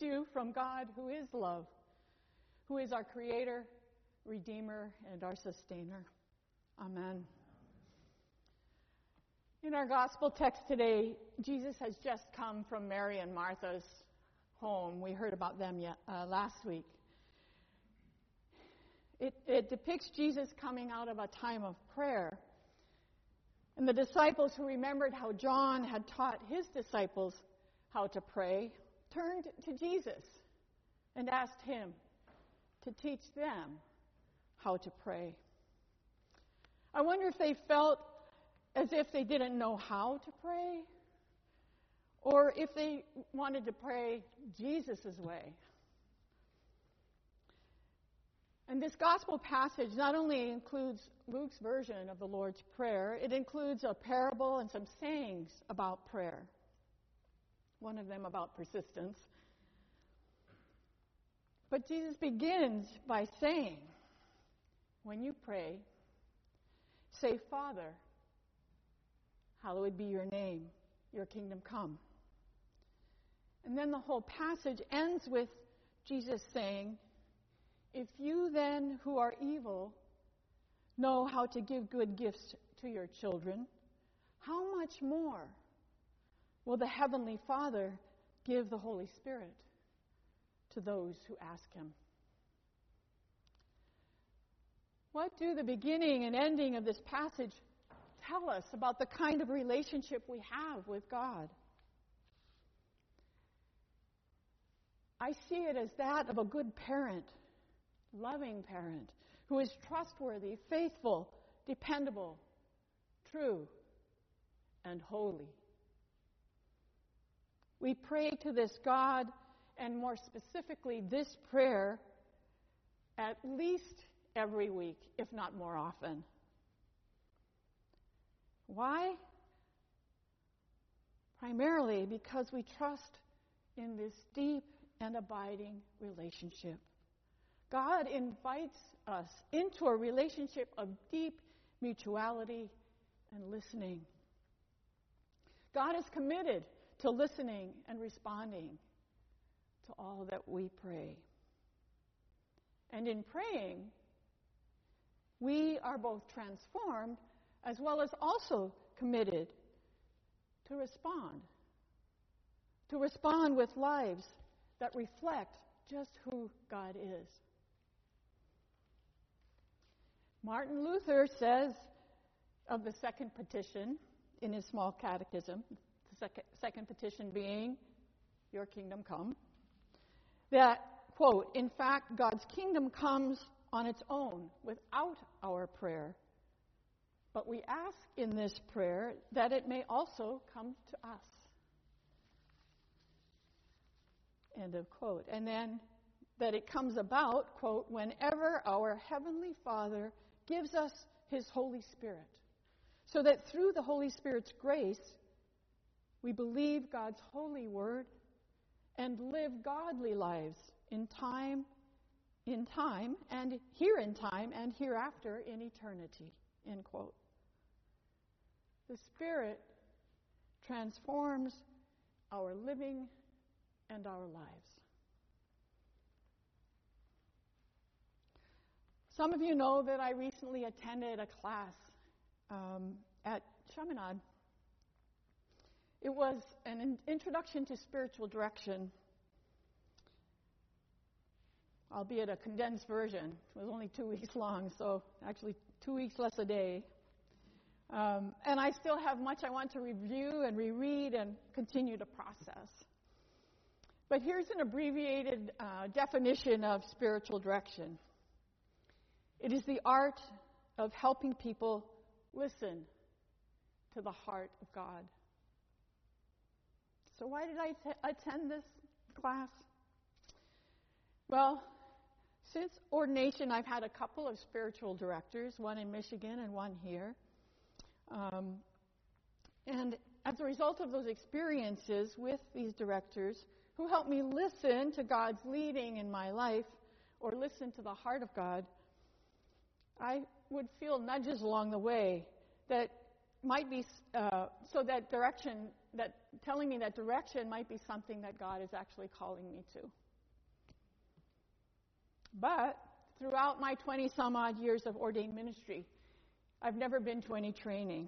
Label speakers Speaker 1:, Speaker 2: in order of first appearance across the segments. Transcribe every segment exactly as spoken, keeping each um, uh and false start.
Speaker 1: you from God, who is love, who is our Creator, Redeemer, and our Sustainer. Amen. In our gospel text today, Jesus has just come from Mary and Martha's home. We heard about them yet, uh, last week. It, it depicts Jesus coming out of a time of prayer. And the disciples who remembered how John had taught his disciples how to pray turned to Jesus and asked him to teach them how to pray. I wonder if they felt as if they didn't know how to pray, or if they wanted to pray Jesus' way. And this gospel passage not only includes Luke's version of the Lord's Prayer, it includes a parable and some sayings about prayer. One of them about persistence. But Jesus begins by saying, when you pray, say, Father, hallowed be your name, your kingdom come. And then the whole passage ends with Jesus saying, if you then, who are evil, know how to give good gifts to your children, how much more will the Heavenly Father give the Holy Spirit to those who ask Him? What do the beginning and ending of this passage tell us about the kind of relationship we have with God? I see it as that of a good parent, loving parent, who is trustworthy, faithful, dependable, true, and holy. We pray to this God, and more specifically this prayer, at least every week, if not more often. Why? Primarily because we trust in this deep and abiding relationship. God invites us into a relationship of deep mutuality and listening. God is committed to listening and responding to all that we pray. And in praying, we are both transformed as well as also committed to respond. To respond with lives that reflect just who God is. Martin Luther says of the second petition in his small catechism, the second, second petition being, your kingdom come, that, quote, in fact, God's kingdom comes on its own without our prayer. But we ask in this prayer that it may also come to us. End of quote. And then that it comes about, quote, whenever our Heavenly Father gives us His Holy Spirit, so that through the Holy Spirit's grace, we believe God's holy word and live godly lives in time, in time, and here in time, and hereafter in eternity, end quote. The Spirit transforms our living and our lives. Some of you know that I recently attended a class um, at Chaminade. It was an in- introduction to spiritual direction, albeit a condensed version. It was only two weeks long, so actually two weeks less a day. Um, and I still have much I want to review and reread and continue to process. But here's an abbreviated uh, definition of spiritual direction. It is the art of helping people listen to the heart of God. So why did I t- attend this class? Well, since ordination, I've had a couple of spiritual directors, one in Michigan and one here. Um, and as a result of those experiences with these directors, who helped me listen to God's leading in my life, or listen to the heart of God, I would feel nudges along the way that might be, uh, so that direction, that telling me that direction might be something that God is actually calling me to. But throughout my twenty some odd years of ordained ministry, I've never been to any training.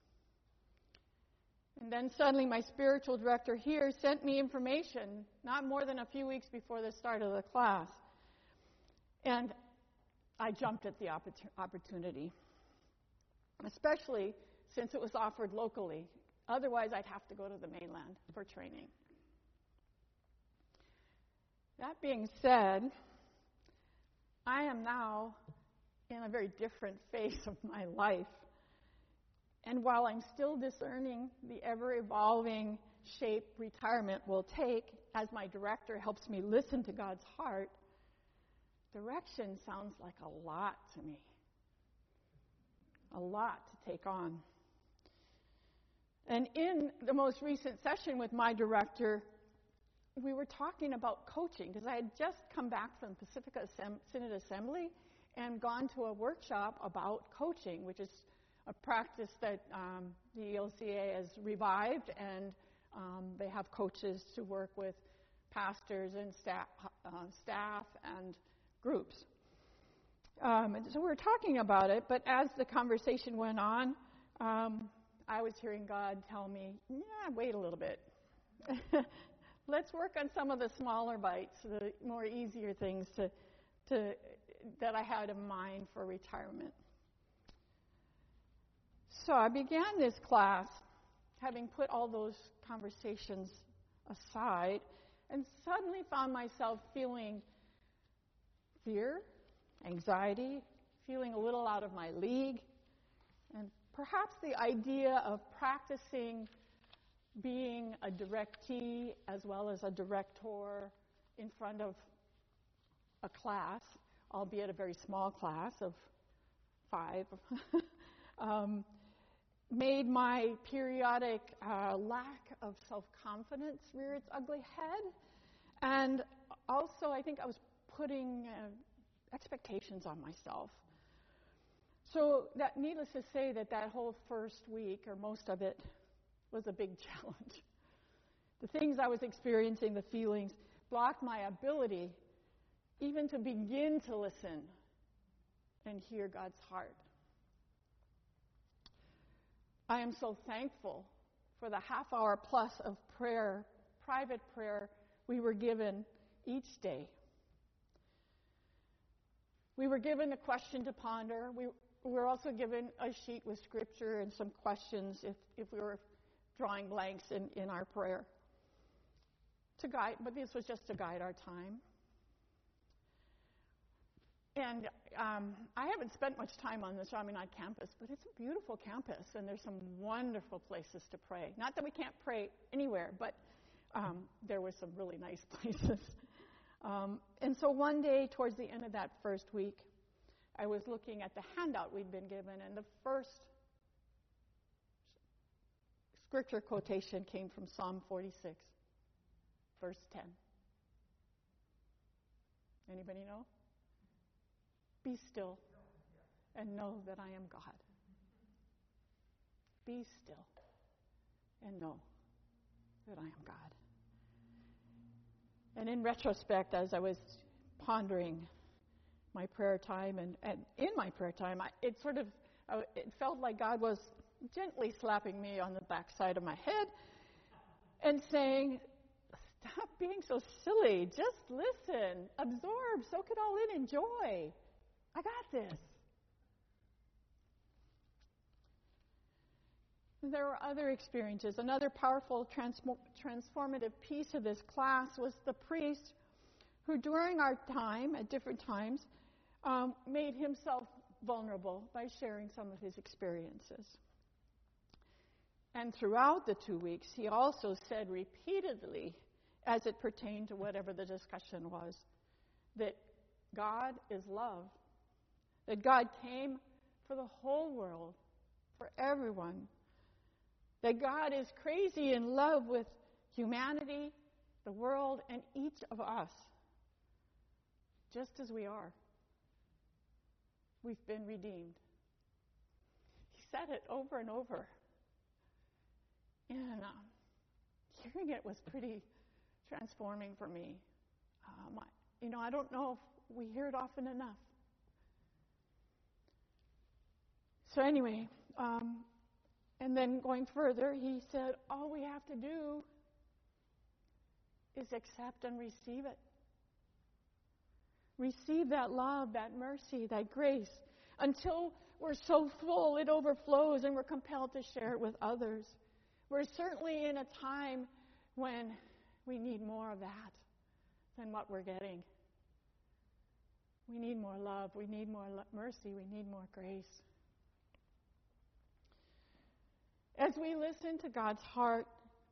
Speaker 1: And then suddenly my spiritual director here sent me information not more than a few weeks before the start of the class. And I jumped at the opportunity, especially since it was offered locally. Otherwise, I'd have to go to the mainland for training. That being said, I am now in a very different phase of my life. And while I'm still discerning the ever-evolving shape retirement will take, as my director helps me listen to God's heart, direction sounds like a lot to me. A lot to take on. And in the most recent session with my director, we were talking about coaching, because I had just come back from Pacifica Assemb- Synod Assembly and gone to a workshop about coaching, which is a practice that um, the E L C A has revived, and um, they have coaches to work with pastors and staff, uh, staff and groups. Um, and so we were talking about it, but as the conversation went on, um, I was hearing God tell me, yeah, wait a little bit. Let's work on some of the smaller bites, the more easier things to, to, that I had in mind for retirement. So I began this class having put all those conversations aside and suddenly found myself feeling fear, anxiety, feeling a little out of my league, and perhaps the idea of practicing being a directee as well as a director in front of a class, albeit a very small class of five, um, made my periodic uh, lack of self-confidence rear its ugly head. And also, I think I was putting uh, expectations on myself. So that, needless to say, that that whole first week, or most of it, was a big challenge. The things I was experiencing, the feelings, blocked my ability even to begin to listen and hear God's heart. I am so thankful for the half hour plus of prayer, private prayer, we were given each day. We were given a question to ponder. We, we were also given a sheet with scripture and some questions if, if we were drawing blanks in, in our prayer. To guide, but this was just to guide our time. And um, I haven't spent much time on the Chaminade campus, but it's a beautiful campus, and there's some wonderful places to pray. Not that we can't pray anywhere, but um, there were some really nice places. um, and so one day, towards the end of that first week, I was looking at the handout we'd been given, and the first scripture quotation came from Psalm forty-six, verse ten. Anybody know? Be still and know that I am God. Be still and know that I am God. And in retrospect, as I was pondering my prayer time, and, and in my prayer time, I, it sort of, I, it felt like God was gently slapping me on the backside of my head and saying, stop being so silly. Just listen, absorb, soak it all in, enjoy. I got this. There were other experiences. Another powerful transmo- transformative piece of this class was the priest who, during our time, at different times, um, made himself vulnerable by sharing some of his experiences. And throughout the two weeks, he also said repeatedly, as it pertained to whatever the discussion was, that God is love. That God came for the whole world, for everyone. That God is crazy in love with humanity, the world, and each of us, just as we are. We've been redeemed. He said it over and over. And uh, hearing it was pretty transforming for me. Um, I, you know, I don't know if we hear it often enough. So anyway, um, and then going further, he said, all we have to do is accept and receive it. Receive that love, that mercy, that grace, until we're so full it overflows and we're compelled to share it with others. We're certainly in a time when we need more of that than what we're getting. We need more love. We need more lo- mercy. We need more grace. As we listen to God's heart,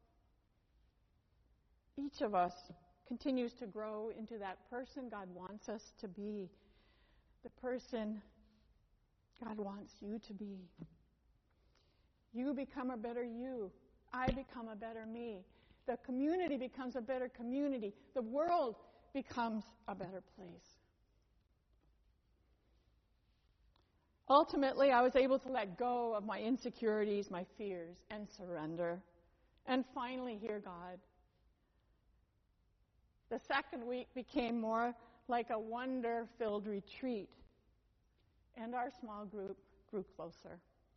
Speaker 1: each of us continues to grow into that person God wants us to be, the person God wants you to be. You become a better you. I become a better me. The community becomes a better community. The world becomes a better place. Ultimately, I was able to let go of my insecurities, my fears, and surrender, and finally hear God. The second week became more like a wonder-filled retreat, and our small group grew closer.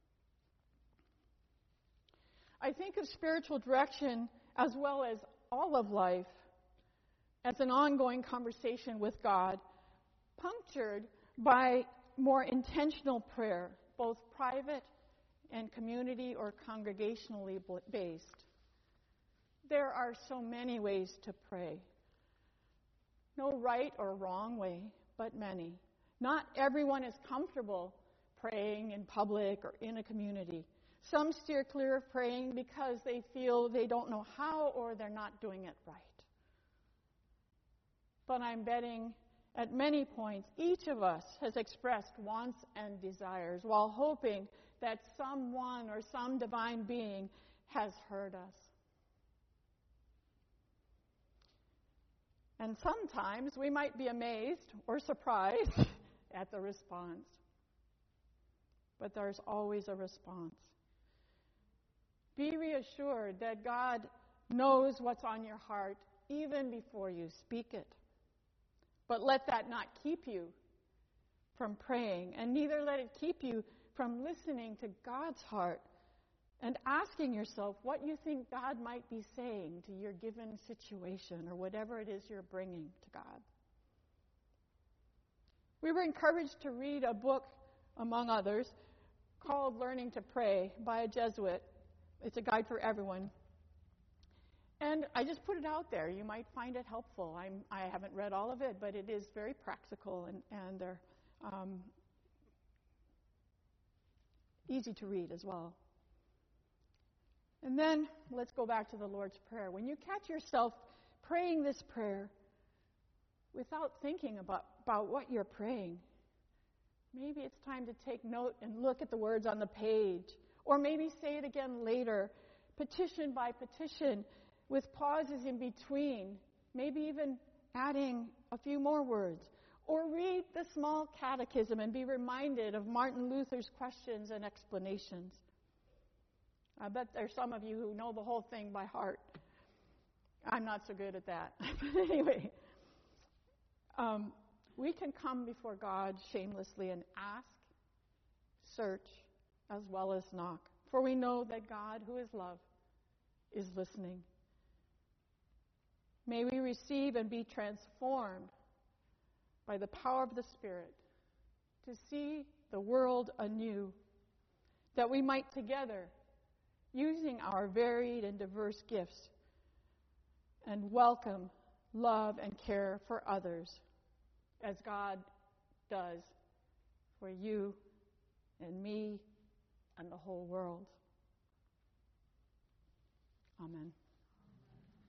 Speaker 1: I think of spiritual direction as well as all of life as an ongoing conversation with God, punctured by more intentional prayer, both private and community or congregationally based. There are so many ways to pray. No right or wrong way, but many. Not everyone is comfortable praying in public or in a community. Some steer clear of praying because they feel they don't know how or they're not doing it right. But I'm betting at many points each of us has expressed wants and desires while hoping that someone or some divine being has heard us. And sometimes we might be amazed or surprised at the response. But there's always a response. Be reassured that God knows what's on your heart even before you speak it. But let that not keep you from praying, and neither let it keep you from listening to God's heart and asking yourself what you think God might be saying to your given situation or whatever it is you're bringing to God. We were encouraged to read a book, among others, called Learning to Pray by a Jesuit. It's a guide for everyone. And I just put it out there. You might find it helpful. I'm, I haven't read all of it, but it is very practical and, and they're um, easy to read as well. And then let's go back to the Lord's Prayer. When you catch yourself praying this prayer without thinking about, about what you're praying, maybe it's time to take note and look at the words on the page. Or maybe say it again later, petition by petition, with pauses in between, maybe even adding a few more words. Or read the small catechism and be reminded of Martin Luther's questions and explanations. I bet there's some of you who know the whole thing by heart. I'm not so good at that. But anyway, um, we can come before God shamelessly and ask, search, as well as knock. For we know that God, who is love, is listening. May we receive and be transformed by the power of the Spirit to see the world anew, that we might together, using our varied and diverse gifts, and welcome, love, and care for others as God does for you and me and the whole world. Amen.